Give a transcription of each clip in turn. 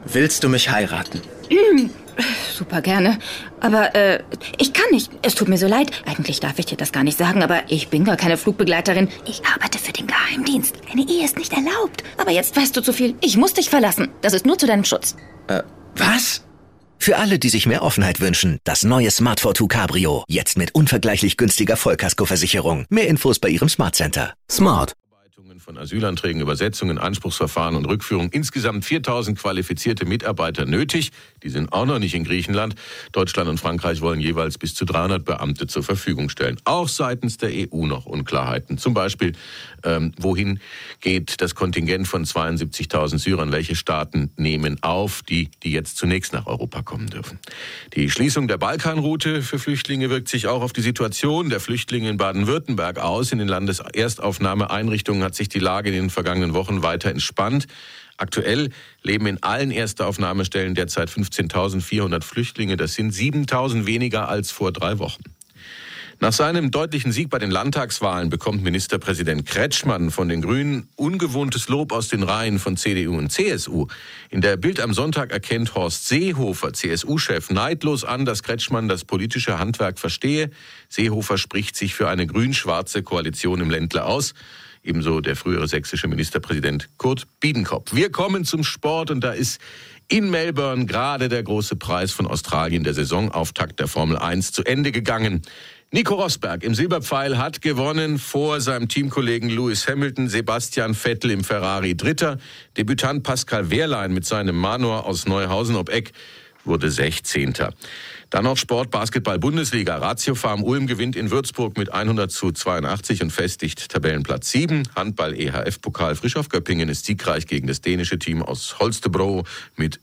Willst du mich heiraten? Super gerne. Aber ich kann nicht. Es tut mir so leid. Eigentlich darf ich dir das gar nicht sagen, aber ich bin gar keine Flugbegleiterin. Ich arbeite für den Geheimdienst. Eine Ehe ist nicht erlaubt. Aber jetzt weißt du zu viel. Ich muss dich verlassen. Das ist nur zu deinem Schutz. Was? Für alle, die sich mehr Offenheit wünschen, das neue Smart Fortwo Cabrio. Jetzt mit unvergleichlich günstiger Vollkaskoversicherung. Mehr Infos bei Ihrem Smart Center. Smart. Von Asylanträgen, Übersetzungen, Anspruchsverfahren und Rückführung. Insgesamt 4000 qualifizierte Mitarbeiter nötig. Die sind auch noch nicht in Griechenland. Deutschland und Frankreich wollen jeweils bis zu 300 Beamte zur Verfügung stellen. Auch seitens der EU noch Unklarheiten. Zum Beispiel, wohin geht das Kontingent von 72.000 Syrern? Welche Staaten nehmen auf, die jetzt zunächst nach Europa kommen dürfen? Die Schließung der Balkanroute für Flüchtlinge wirkt sich auch auf die Situation der Flüchtlinge in Baden-Württemberg aus. In den Landeserstaufnahmeeinrichtungen hat sich die Lage in den vergangenen Wochen weiter entspannt. Aktuell leben in allen Erstaufnahmestellen derzeit 15.400 Flüchtlinge. Das sind 7.000 weniger als vor 3 Wochen. Nach seinem deutlichen Sieg bei den Landtagswahlen bekommt Ministerpräsident Kretschmann von den Grünen ungewohntes Lob aus den Reihen von CDU und CSU. In der Bild am Sonntag erkennt Horst Seehofer, CSU-Chef, neidlos an, dass Kretschmann das politische Handwerk verstehe. Seehofer spricht sich für eine grün-schwarze Koalition im Ländle aus. Ebenso der frühere sächsische Ministerpräsident Kurt Biedenkopf. Wir kommen zum Sport und da ist in Melbourne gerade der große Preis von Australien, der Saisonauftakt der Formel 1, zu Ende gegangen. Nico Rosberg im Silberpfeil hat gewonnen vor seinem Teamkollegen Lewis Hamilton, Sebastian Vettel im Ferrari Dritter. Debütant Pascal Wehrlein mit seinem Manor aus Neuhausen ob Eck wurde 16. Dann noch Sport, Basketball-Bundesliga. Ratio Farm Ulm gewinnt in Würzburg mit 100:82 und festigt Tabellenplatz 7. Handball-EHF-Pokal Frischhoff Göppingen ist siegreich gegen das dänische Team aus Holstebro mit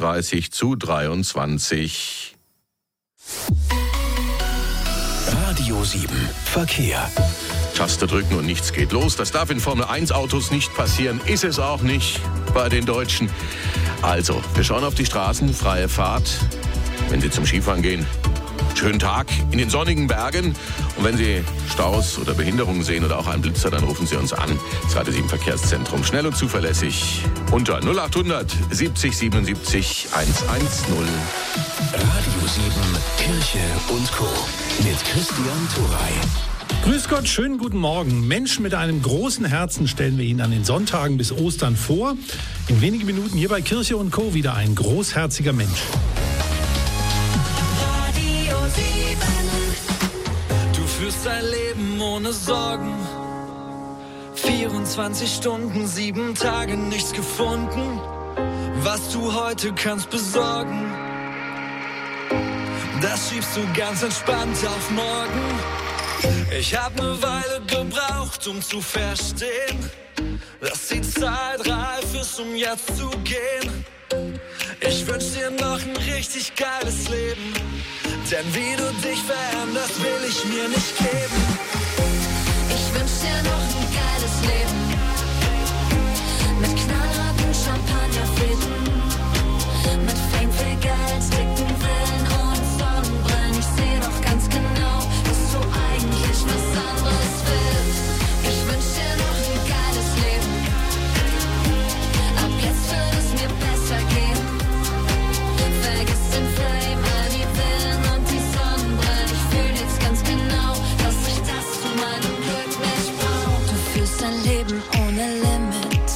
36:23. Radio 7 Verkehr. Taste drücken und nichts geht los. Das darf in Formel-1-Autos nicht passieren. Ist es auch nicht bei den Deutschen. Also, wir schauen auf die Straßen. Freie Fahrt. Wenn Sie zum Skifahren gehen, schönen Tag in den sonnigen Bergen. Und wenn Sie Staus oder Behinderungen sehen oder auch einen Blitzer, dann rufen Sie uns an. Das Radio 7 Verkehrszentrum. Schnell und zuverlässig unter 0800 70 77 110. Radio 7 Kirche und Co. mit Christian Thuray. Grüß Gott, schönen guten Morgen. Menschen mit einem großen Herzen stellen wir Ihnen an den Sonntagen bis Ostern vor. In wenigen Minuten hier bei Kirche und Co. wieder ein großherziger Mensch. Radio 7. Du führst dein Leben ohne Sorgen. 24 Stunden, 7 Tage, nichts gefunden, was du heute kannst besorgen. Das schiebst du ganz entspannt auf morgen. Ich hab ne Weile gebraucht, um zu verstehen, dass die Zeit reif ist, um jetzt zu gehen. Ich wünsch dir noch ein richtig geiles Leben, denn wie du dich veränderst, will ich mir nicht geben. Ich wünsch dir noch ein geiles Leben, mit knallharten Champagnerfäden, mit Fame, viel Geld, dicken Villen und Sonnenbrillen. Ich seh doch ganz genau, dass du eigentlich was anderes willst. Ich wünsch dir noch ein geiles Leben, ab jetzt wird es mir besser gehen. Vergiss den Fame, all die Villen und die Sonnenbrillen. Ich fühl jetzt ganz genau, dass ich das zu meinem Glück nicht brauch. Du führst dein Leben ohne Limit,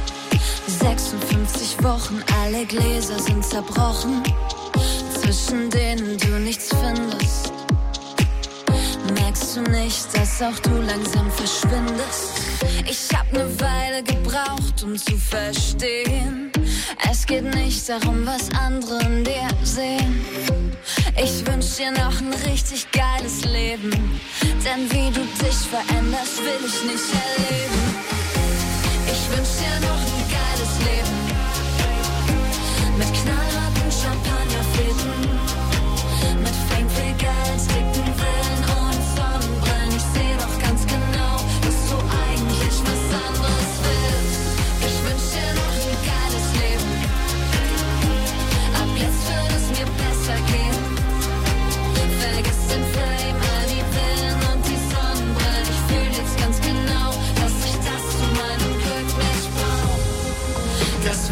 56 Wochen, alle Gläser sind zerbrochen, zwischen denen du nichts findest. Merkst du nicht, dass auch du langsam verschwindest? Ich hab ne Weile gebraucht, um zu verstehen, es geht nicht darum, was andere in dir sehen. Ich wünsch dir noch ein richtig geiles Leben, denn wie du dich veränderst, will ich nicht erleben. Ich wünsch dir noch ein geiles Leben, mit knallharten Champagnerfäden, mit Fame, viel Geld, dicken Villen und Sonnenbrillen. Ich seh doch ganz genau, dass du eigentlich was anderes willst. Ich wünsch dir noch ein geiles Leben, ab jetzt wird es mir besser gehen. Vergiss den Fame, all die Villen und die Sonnenbrillen. Ich fühl jetzt ganz genau, dass ich das zu meinem Glück nicht brauch. Das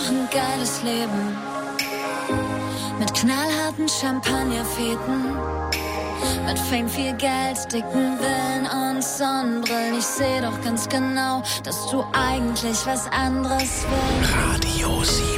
noch ein geiles Leben. Mit knallharten Champagnerfeten. Mit Fame, viel Geld, dicken Villen und Sonnenbrillen. Ich seh doch ganz genau, dass du eigentlich was anderes willst. Radio 7.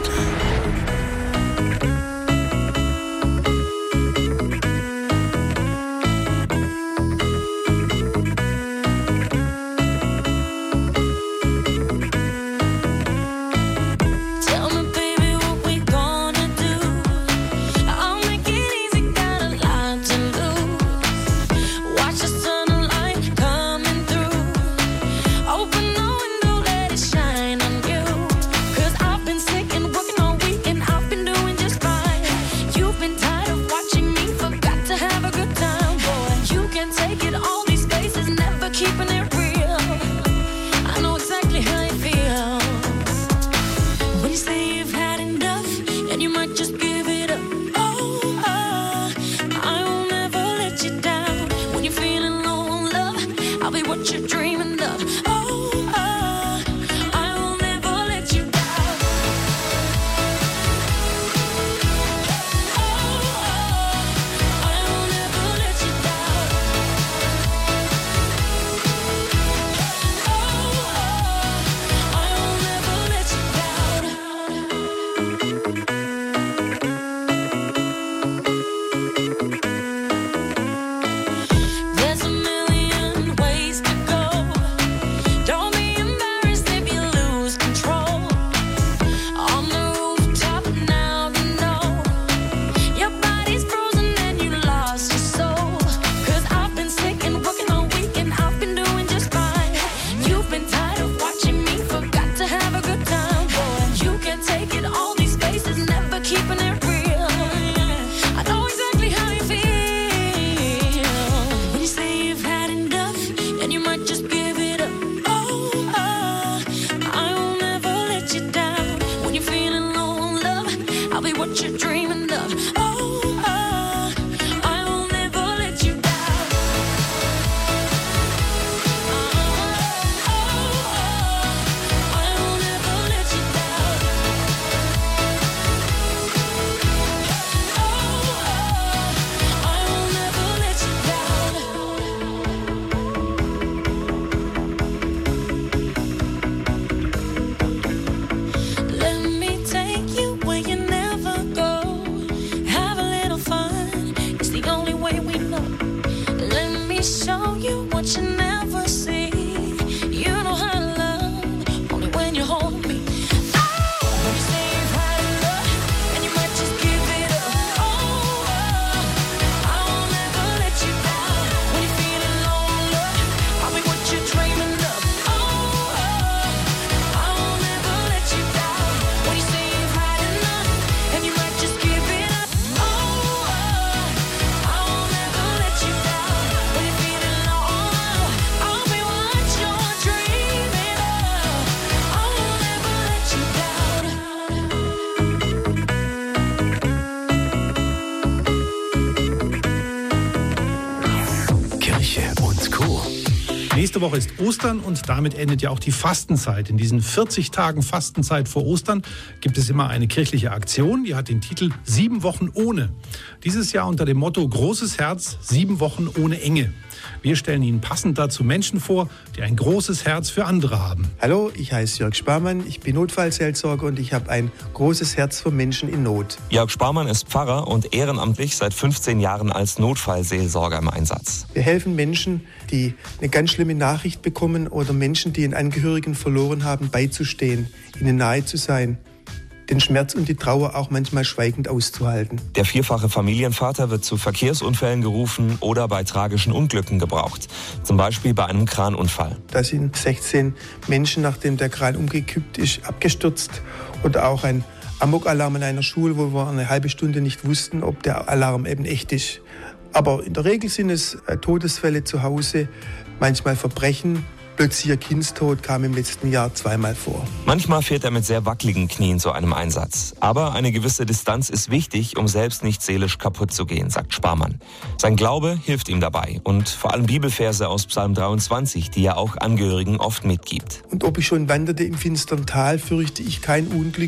Nächste Woche ist Ostern und damit endet ja auch die Fastenzeit. In diesen 40 Tagen Fastenzeit vor Ostern gibt es immer eine kirchliche Aktion, die hat den Titel 7 Wochen ohne. Dieses Jahr unter dem Motto Großes Herz, 7 Wochen ohne Enge. Wir stellen Ihnen passend dazu Menschen vor, die ein großes Herz für andere haben. Hallo, ich heiße Jörg Sparmann, ich bin Notfallseelsorger und ich habe ein großes Herz für Menschen in Not. Jörg Sparmann ist Pfarrer und ehrenamtlich seit 15 Jahren als Notfallseelsorger im Einsatz. Wir helfen Menschen, die eine ganz schlimme Nachricht bekommen oder Menschen, die einen Angehörigen verloren haben, beizustehen, ihnen nahe zu sein. Den Schmerz und die Trauer auch manchmal schweigend auszuhalten. Der vierfache Familienvater wird zu Verkehrsunfällen gerufen oder bei tragischen Unglücken gebraucht. Zum Beispiel bei einem Kranunfall. Da sind 16 Menschen, nachdem der Kran umgekippt ist, abgestürzt. Oder auch ein Amokalarm in einer Schule, wo wir eine halbe Stunde nicht wussten, ob der Alarm eben echt ist. Aber in der Regel sind es Todesfälle zu Hause, manchmal Verbrechen. Plötzlicher Kindstod kam im letzten Jahr 2-mal vor. Manchmal fährt er mit sehr wackeligen Knien zu einem Einsatz. Aber eine gewisse Distanz ist wichtig, um selbst nicht seelisch kaputt zu gehen, sagt Sparmann. Sein Glaube hilft ihm dabei und vor allem Bibelverse aus Psalm 23, die er auch Angehörigen oft mitgibt. Und ob ich schon wanderte im finstern Tal, fürchte ich kein Unglück,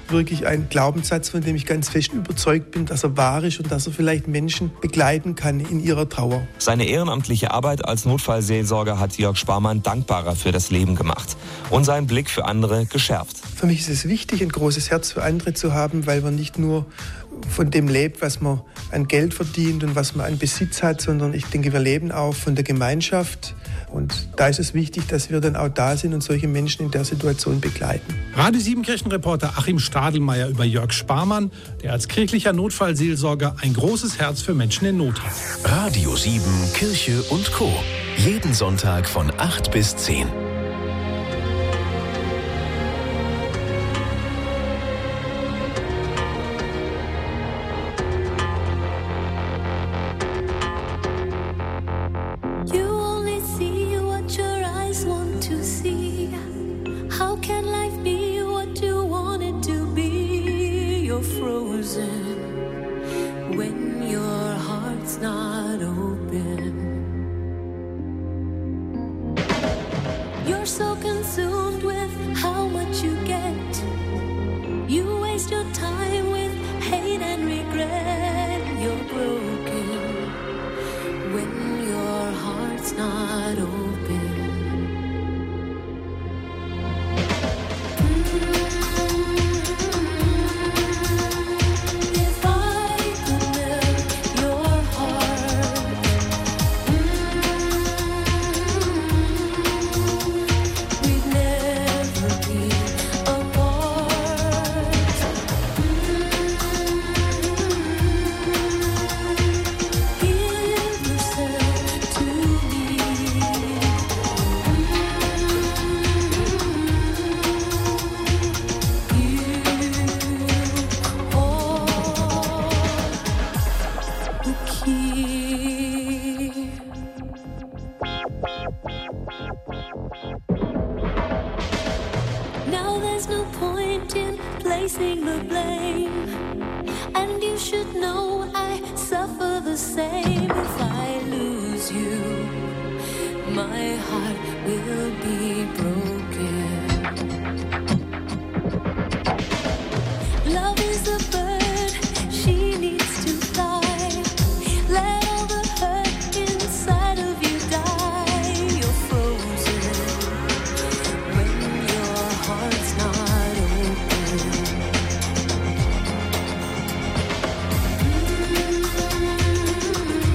wirklich ein Glaubenssatz, von dem ich ganz fest überzeugt bin, dass er wahr ist und dass er vielleicht Menschen begleiten kann in ihrer Trauer. Seine ehrenamtliche Arbeit als Notfallseelsorger hat Jörg Sparmann dankbarer für das Leben gemacht und seinen Blick für andere geschärft. Für mich ist es wichtig, ein großes Herz für andere zu haben, weil man nicht nur von dem lebt, was man an Geld verdient und was man an Besitz hat, sondern ich denke, wir leben auch von der Gemeinschaft. Und da ist es wichtig, dass wir dann auch da sind und solche Menschen in der Situation begleiten. Radio 7 Kirchenreporter Achim Stadelmeier über Jörg Sparmann, der als kirchlicher Notfallseelsorger ein großes Herz für Menschen in Not hat. Radio 7 Kirche und Co. Jeden Sonntag von 8 bis 10.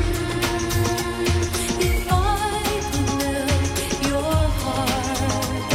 If I could melt your heart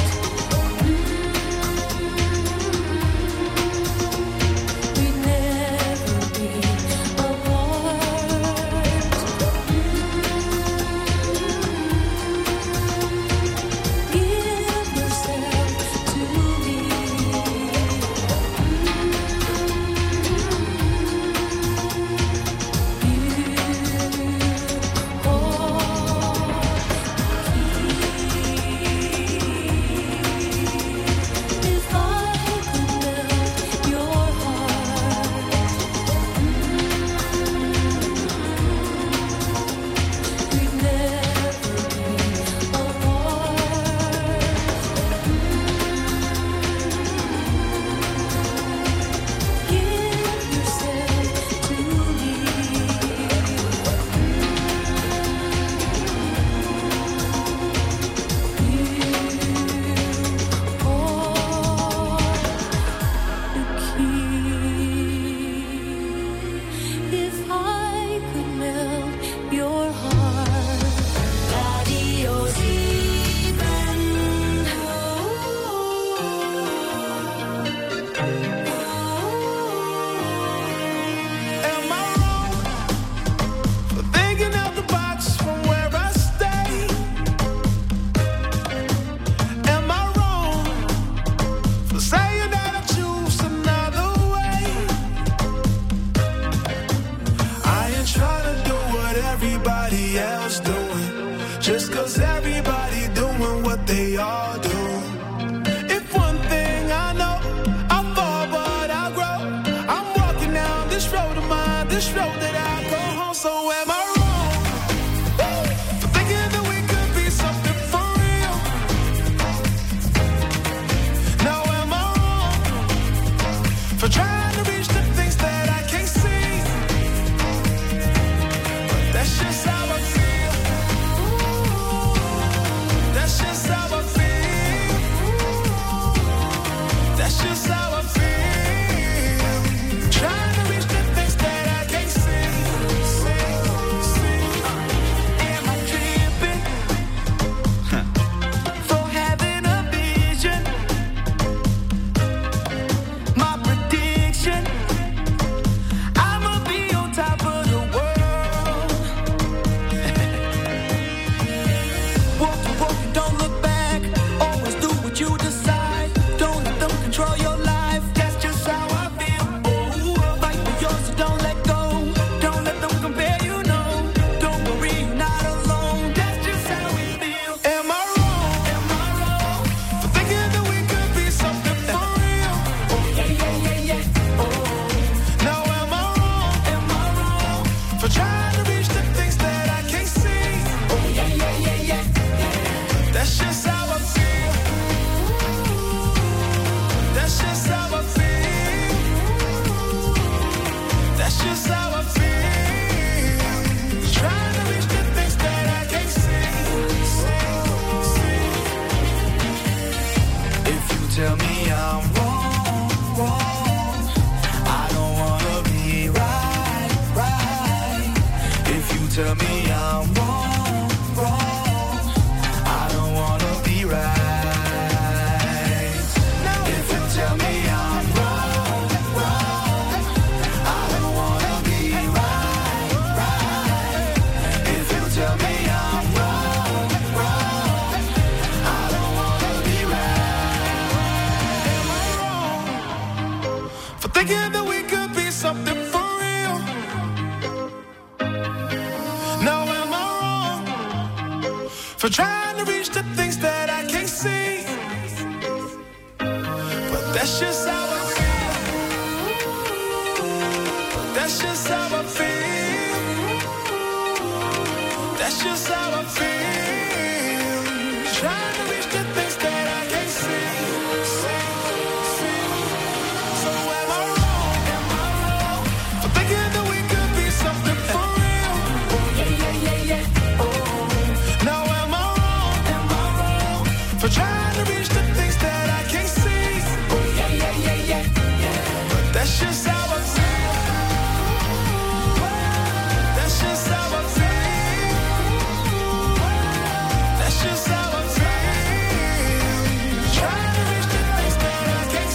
tell me I'm wrong, wrong, I don't wanna be right, right. If you tell me I'm wrong, wrong, I don't wanna be right. If you tell me I'm wrong, wrong, I don't wanna be right, right. If you tell me I'm wrong, wrong, I don't wanna be right. Am I wrong for thinking that we could be something for real? Now am I wrong for trying to reach the things that I can't see? But that's just how I feel. That's just how I feel. That's just how I feel. Trying to reach the things that I can't see. So am I wrong for thinking that we could be something for real? Oh, now am I wrong for trying to reach the things that I can't see? But that's just how I feel. That's just how I feel. That's just how I feel. Trying to reach the things that I can't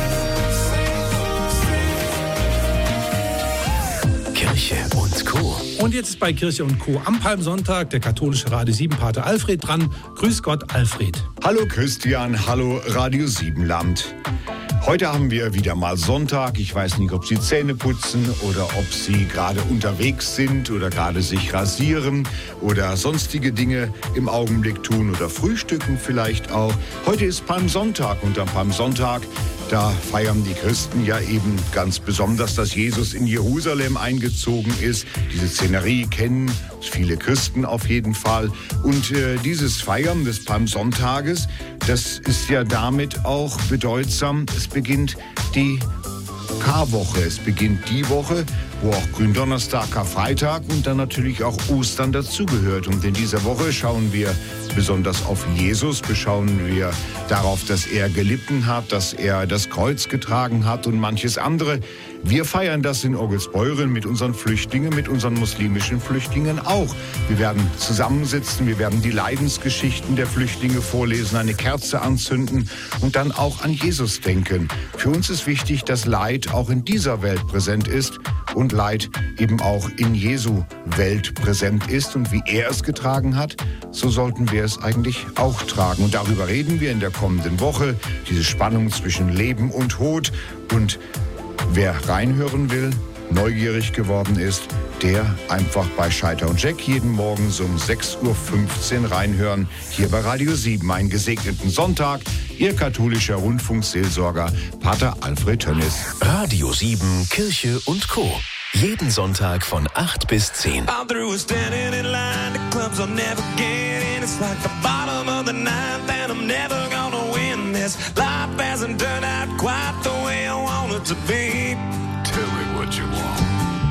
see. Kirche und Co. Und jetzt ist bei Kirche und Co. am Palmsonntag der katholische Radio 7 Pater Alfred dran. Grüß Gott, Alfred. Hallo Christian, hallo Radio 7 Land. Heute haben wir wieder mal Sonntag. Ich weiß nicht, ob Sie Zähne putzen oder ob Sie gerade unterwegs sind oder gerade sich rasieren oder sonstige Dinge im Augenblick tun oder frühstücken vielleicht auch. Heute ist Palmsonntag und am Palmsonntag, da feiern die Christen ja eben ganz besonders, dass Jesus in Jerusalem eingezogen ist. Diese Szenerie kennen viele Christen auf jeden Fall. Und dieses Feiern des Palmsonntages, das ist ja damit auch bedeutsam. Es beginnt die Karwoche. Es beginnt die Woche, wo auch Gründonnerstag, Karfreitag und dann natürlich auch Ostern dazugehört. Und in dieser Woche schauen wir besonders auf Jesus, beschauen wir darauf, dass er gelitten hat, dass er das Kreuz getragen hat und manches andere. Wir feiern das in Orgelsbeuren mit unseren Flüchtlingen, mit unseren muslimischen Flüchtlingen auch. Wir werden zusammensitzen, wir werden die Leidensgeschichten der Flüchtlinge vorlesen, eine Kerze anzünden und dann auch an Jesus denken. Für uns ist wichtig, dass Leid auch in dieser Welt präsent ist und Leid eben auch in Jesu Welt präsent ist. Und wie er es getragen hat, so sollten wir es eigentlich auch tragen. Und darüber reden wir in der kommenden Woche, diese Spannung zwischen Leben und Tod. Und wer reinhören will, neugierig geworden ist, der einfach bei Scheiter und Jack jeden Morgen so um 6:15 Uhr reinhören. Hier bei Radio 7, einen gesegneten Sonntag. Ihr katholischer Rundfunkseelsorger, Pater Alfred Tönnis. Radio 7, Kirche und Co. Jeden Sonntag von 8 bis 10. I'm through standing in line, the clubs I'll never get in. It's like the bottom of the ninth and I'm never gonna win this. Life hasn't turned out quite the way I want it to be. Tell me what you want.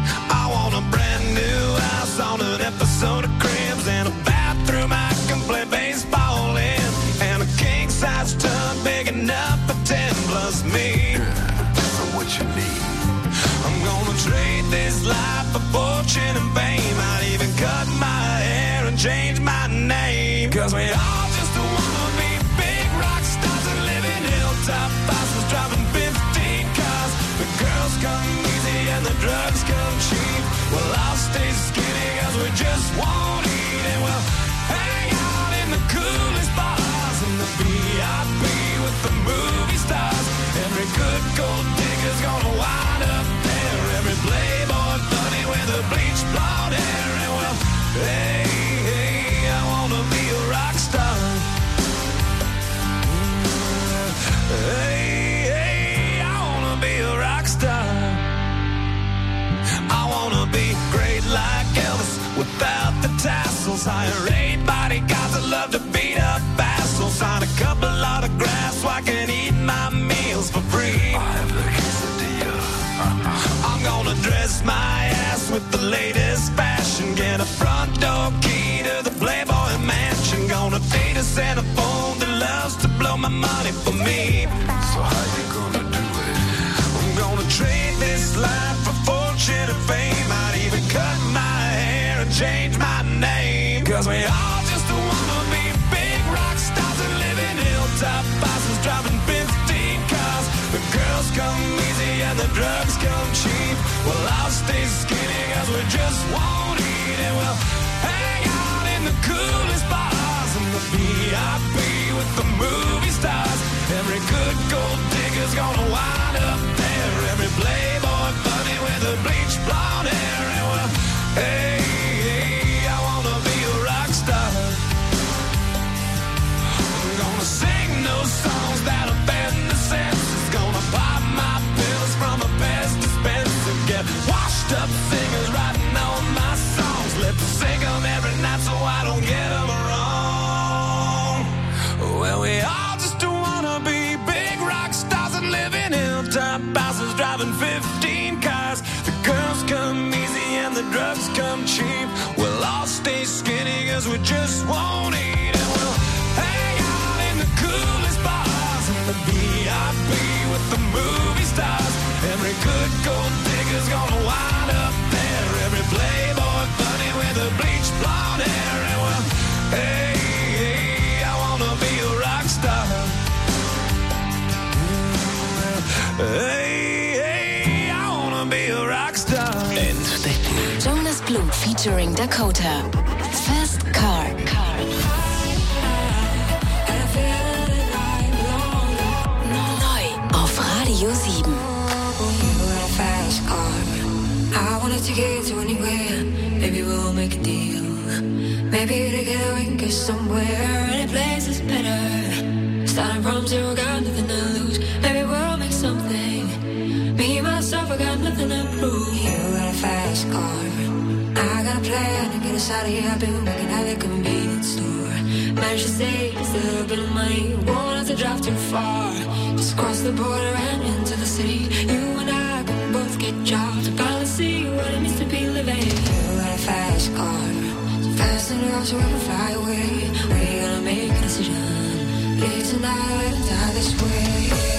I want a brand new house on an episode of Cribs and a bathroom I can play baseball in. And a king-size tub big enough for 10 plus me. So what you need? I'm gonna trade this life for fortune and fame. I'd even cut my hair and change my name. Cause we all just wanna be big rock stars and live in hilltop houses driving 15 cars. The girls come easy and the drugs come cheap. Well, I'll stay skinny cause we just won't eat. And we'll hang out in the coolest bars in the VIP with the movie stars. Every good gold digger's gonna wind up there. Every playboy bunny with the bleached blonde hair. And well, hey, hey, I wanna be a rock star. Hey, hey, I wanna be a rock star. I wanna be great like Elvis without the tassels. Hire 8 bodyguards that love to beat up assholes. Sign a couple autographs so I can eat my meals for free. I have the quesadilla. I'm gonna dress my ass with the latest fashion. Get a front door key to the Playboy mansion. Gonna date a Santa phone that loves to blow my money for me. So how you gonna do it? I'm gonna trade this life for fortune and fame. I'd even cut my hair and change my name. Cause we all just wanna be big rock stars and live in hilltop houses driving 15 cars. The girls come easy and the drugs come cheap. Well, I'll stay skinny cause we just won't eat. And we'll hang out in the coolest bars and the VIP with the movie stars. Every good gold digger's gonna wind up there. Every playboy bunny with a bleached blonde hair. And well, hey, I wanna be a rock star. I'm gonna sing those songs that offend the senses. Gonna pop my pills from a Pez dispenser. Get washed up singers writing all my songs. Lip sync them every night so I don't get them wrong. Well, we all just wanna be big rock stars and live in hilltop houses driving 15 cars. The girls come easy and the drugs come cheap. We'll all stay skinny cause we just won't eat. And we'll hang out in the coolest bars and the VIP with the movie stars. Every good gold digger's gonna wind up there. Every playboy bunny with a bleached blonde hair. And well, hey, I wanna be a rock star. Hey, I wanna be a rock star. Entdecken. Jonas Blue featuring Dakota. Fast Car. Neu auf Radio 7. Fast car. I wanna take it to anywhere. Maybe we'll make a deal. Maybe together we can get somewhere. Any place is better. Starting from zero, got nothing to lose. Maybe we'll make something. Me, myself, I got nothing to prove. You got a fast car. I got a plan to get us out of here. I've been working at the convenience store. Managed to save just a little bit of money. Won't have to drive too far. Just cross the border and into the city. You and I can both get jobs. I finally see what it means to be living. You got a fast car. So fast enough so we can fly away. We're gonna make a decision. Live tonight and die this way.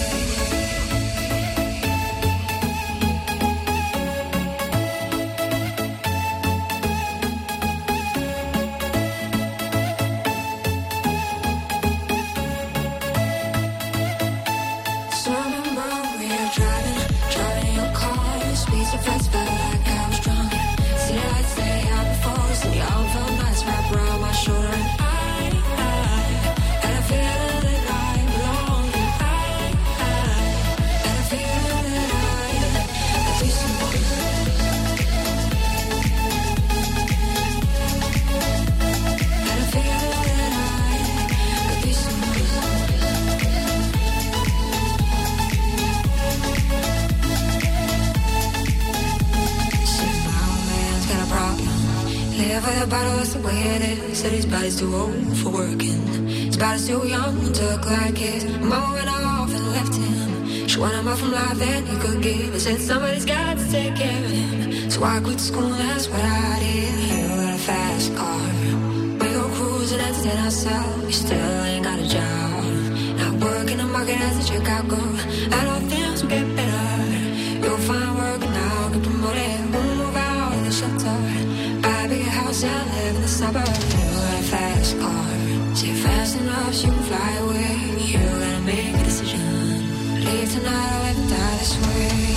Said his body's too old for working. His body's too young to look like it. Mama went off and left him. She wanted more from life than he could give. I said somebody's got to take care of him. So I quit school, that's what I did. You got a fast car. We go cruising, entertain ourselves. We still ain't got a job. Not working the market as a checkout girl. I know things will get better. You'll find work now, get promoted. We'll move out of the shelter. Buy a bigger house and live in the suburbs. Fast car. Say fast enough so you can fly away. You gotta make a decision. Leave tonight or let die this way.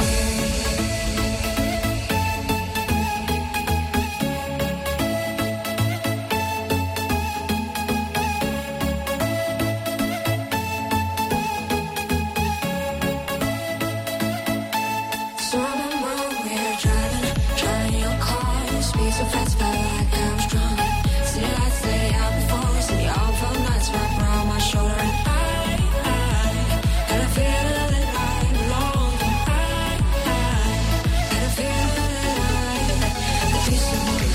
So remember we're driving your car. Speed so fast, felt like I was drunk. I stay out before, see all from nights wrapped around my shoulder. And I feel that I belong. And I feel that I could be someone.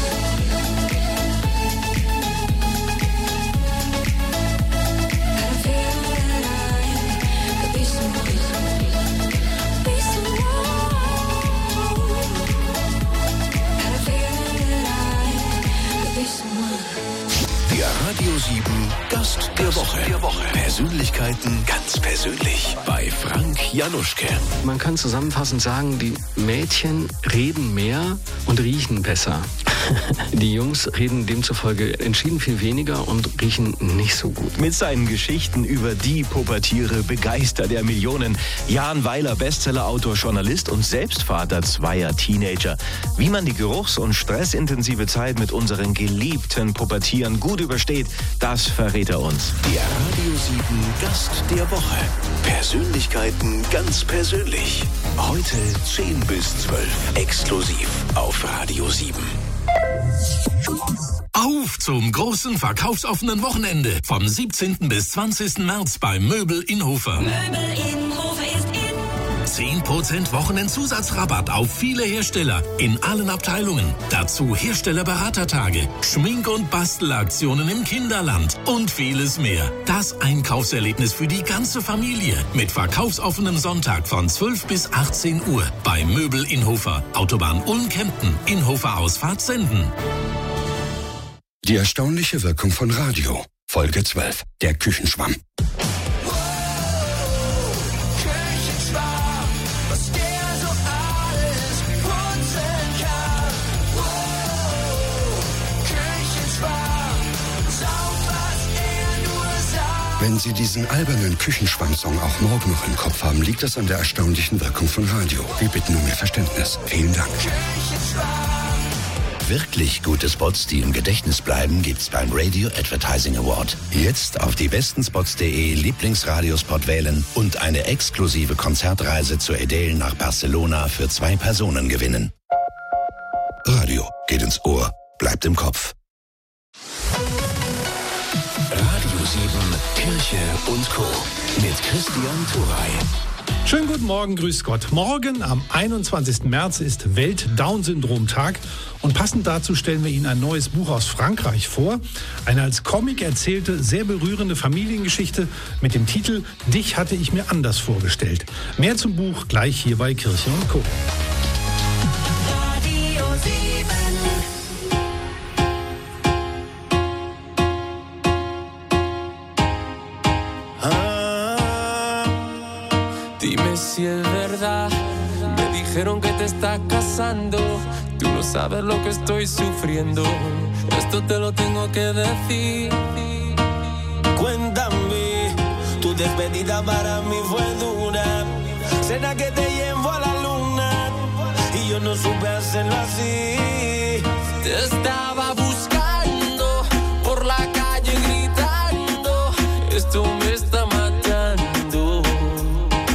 And I feel that I could be someone. Be someone. And I feel that I could be someone. Der Radio 7 Gast der Woche. Persönlichkeiten ganz persönlich bei Frank Januschke. Man kann zusammenfassend sagen, die Mädchen reden mehr und riechen besser. Die Jungs reden demzufolge entschieden viel weniger und riechen nicht so gut. Mit seinen Geschichten über die Pubertiere begeistert er Millionen. Jan Weiler, Bestsellerautor, Journalist und selbst Vater zweier Teenager. Wie man die geruchs- und stressintensive Zeit mit unseren geliebten Pubertieren gut übersteht, das verrät er uns. Der Radio 7 Gast der Woche. Persönlichkeiten ganz persönlich. Heute 10 bis 12. Exklusiv auf Radio 7. Auf zum großen verkaufsoffenen Wochenende vom 17. bis 20. März bei Möbel Innhofer. Möbel Innhofer ist in. 10% Wochenendzusatzrabatt auf viele Hersteller in allen Abteilungen. Dazu Herstellerberatertage, Schmink- und Bastelaktionen im Kinderland und vieles mehr. Das Einkaufserlebnis für die ganze Familie mit verkaufsoffenem Sonntag von 12 bis 18 Uhr bei Möbel Innhofer. Autobahn Ulm-Kempten. Innhofer Ausfahrt Senden. Die erstaunliche Wirkung von Radio. Folge 12. Der Küchenschwamm. Wenn Sie diesen albernen Küchenschwamm-Song auch morgen noch im Kopf haben, liegt das an der erstaunlichen Wirkung von Radio. Wir bitten um Ihr Verständnis. Vielen Dank. Wirklich gute Spots, die im Gedächtnis bleiben, gibt's beim Radio Advertising Award. Jetzt auf diebestenspots.de Lieblingsradiospot wählen und eine exklusive Konzertreise zur Adele nach Barcelona für 2 Personen gewinnen. Radio geht ins Ohr, bleibt im Kopf. Radio 7, Kirche und Co. mit Christian Thuray. Schönen guten Morgen, grüß Gott. Morgen am 21. März ist Welt-Down-Syndrom-Tag und passend dazu stellen wir Ihnen ein neues Buch aus Frankreich vor. Eine als Comic erzählte, sehr berührende Familiengeschichte mit dem Titel »Dich hatte ich mir anders vorgestellt«. Mehr zum Buch gleich hier bei Kirche und Co. Si es verdad, me dijeron que te estás casando. Tú no sabes lo que estoy sufriendo. Esto te lo tengo que decir. Cuéntame, tu despedida para mí fue dura. Cena que te llevo a la luna y yo no supe hacerlo así. Te estaba buscando